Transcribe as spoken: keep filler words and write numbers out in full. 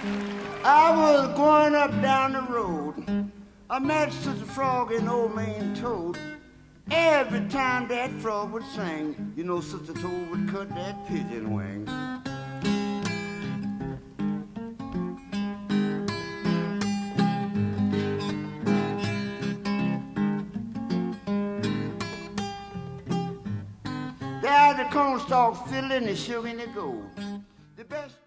I was going up down the road. I met Sister Frog and Old Man Toad. Every time that frog would sing, you know Sister Toad would cut that pigeon wing. There's the cornstalk fiddling, the sugar and the gold. The best